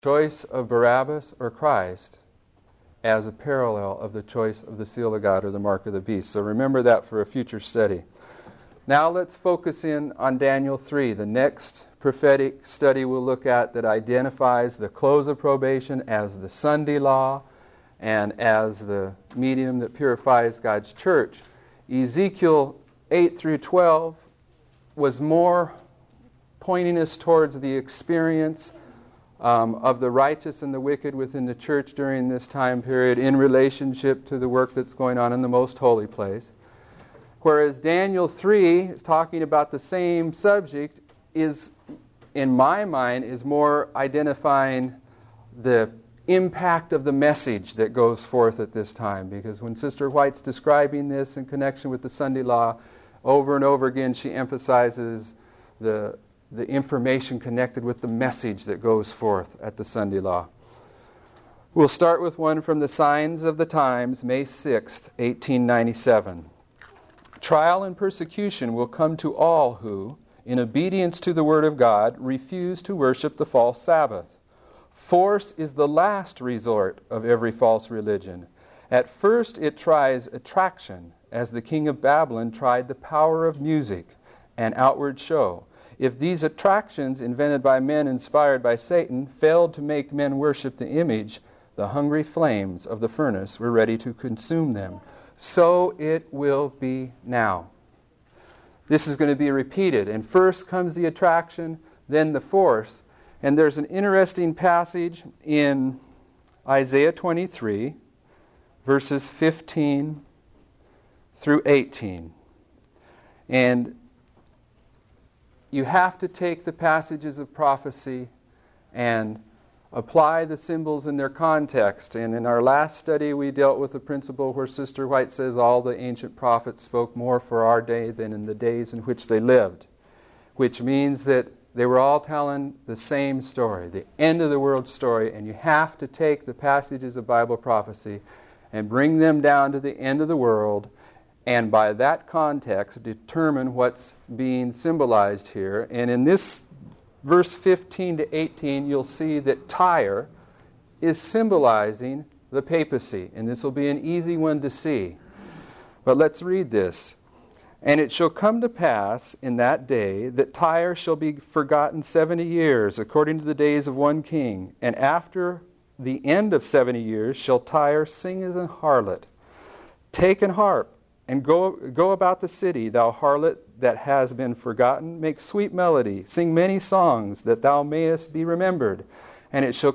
choice of Barabbas or Christ as a parallel of the choice of the seal of God or the mark of the beast. So remember that for a future study. Now let's focus in on Daniel 3, the next prophetic study we'll look at that identifies the close of probation as the Sunday law and as the medium that purifies God's church. Ezekiel 8 through 12 was more pointing us towards the experience of the righteous and the wicked within the church during this time period in relationship to the work that's going on in the most holy place. Whereas Daniel 3, talking about the same subject, is, in my mind, is more identifying the impact of the message that goes forth at this time. Because when Sister White's describing this in connection with the Sunday law, over and over again she emphasizes the information connected with the message that goes forth at the Sunday law. We'll start with one from the Signs of the Times, May 6th, 1897. Trial and persecution will come to all who, in obedience to the Word of God, refuse to worship the false Sabbath. Force is the last resort of every false religion. At first it tries attraction, as the king of Babylon tried the power of music and outward show. If these attractions, invented by men inspired by Satan, failed to make men worship the image, the hungry flames of the furnace were ready to consume them. So it will be now. This is going to be repeated. And first comes the attraction, then the force. And there's an interesting passage in Isaiah 23, verses 15 through 18. And you have to take the passages of prophecy and apply the symbols in their context. And in our last study, we dealt with the principle where Sister White says all the ancient prophets spoke more for our day than in the days in which they lived, which means that they were all telling the same story, the end of the world story, and you have to take the passages of Bible prophecy and bring them down to the end of the world, and by that context determine what's being symbolized here. And in this verse 15 to 18, you'll see that Tyre is symbolizing the papacy, and this will be an easy one to see. But let's read this. And it shall come to pass in that day that Tyre shall be forgotten 70 years, according to the days of one king. And after the end of 70 years shall Tyre sing as an harlot. Take an harp, and go about the city, thou harlot that has been forgotten. Make sweet melody, sing many songs, that thou mayest be remembered. And it shall